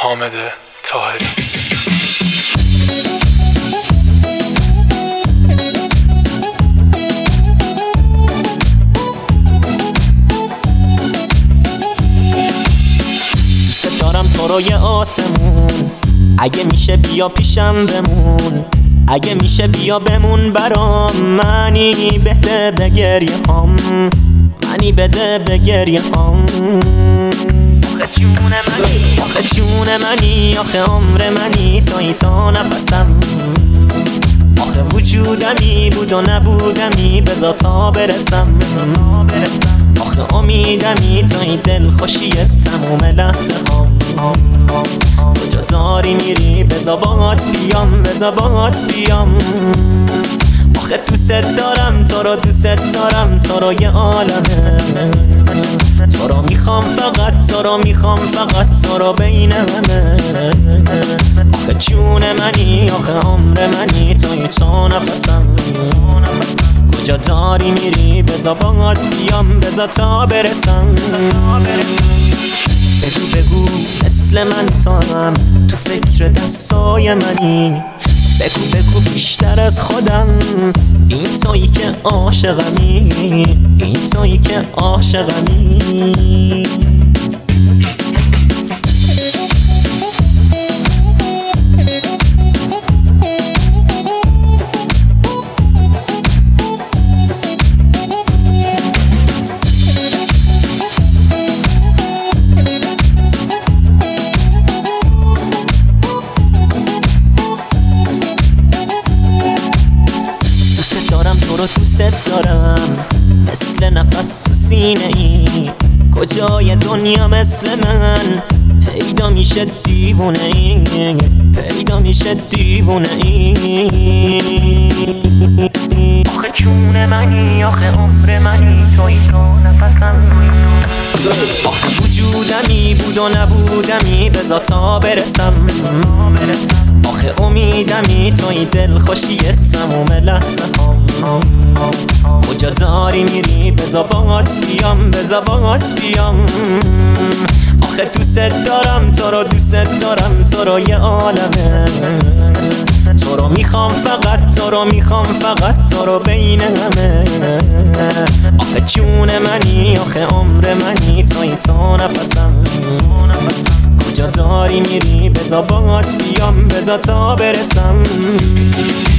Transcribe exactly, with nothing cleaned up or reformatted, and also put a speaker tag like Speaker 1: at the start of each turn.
Speaker 1: حامد طاهری.
Speaker 2: دوست دارم تو رو یه آسمون، اگه میشه بیا پیشم بمون، اگه میشه بیا بمون برام. منی بده به گریه هام، منی بده به گریه هام. آخه جون منی، آخه جون منی، آخه عمر منی، تویی تا نفسم. آخه وجودمی بود و نبودمی، بذار تا برسم. آخه امیدمی تویی دلخوشی تموم لحظه هام. کجا داری میری بذار باهات بیام، بذار باهات بیام. آخه دوست دارم تو رو، دوست دارم تو رو یه عالمه. تو رو میخوام فقط، تو رو میخوام فقط، تو رو بین همه. آخه جون منی، آخه عمر منی، تویی تا نفسم. کجا داری میری بذار باهات بیام، بذار تا برسم. بگو بگو مثل من تا هم تو فکر دستای منی. بگو بگو بیشتر از خودم، این تویی که عاشقمی، این تویی که عاشقمی. تو رو دوست دارم مثل نفس تو سینه ای. کجای دنیا مثل من پیدا میشه دیوونه ای، پیدا میشه دیوونه ای. آخه جون منی، آخه عمر منی، تویی تا نفسم. آخه وجودمی بود و نبودمی، بذار تا برسم. آخه امیدمی تویی دلخوشی تموم لحظه هام. کجا داری میری بذار باهات بیام، بذار باهات بیام. آخه دوست دارم تو رو، دوست دارم تو رو یه عالمه. تو رو میخوام فقط، تو رو میخوام فقط، تو رو بین همه. آخه جون منی، آخه عمر منی، تویی تا نفسم. کجا داری میری بذار باهات بیام، بذار تا برسم.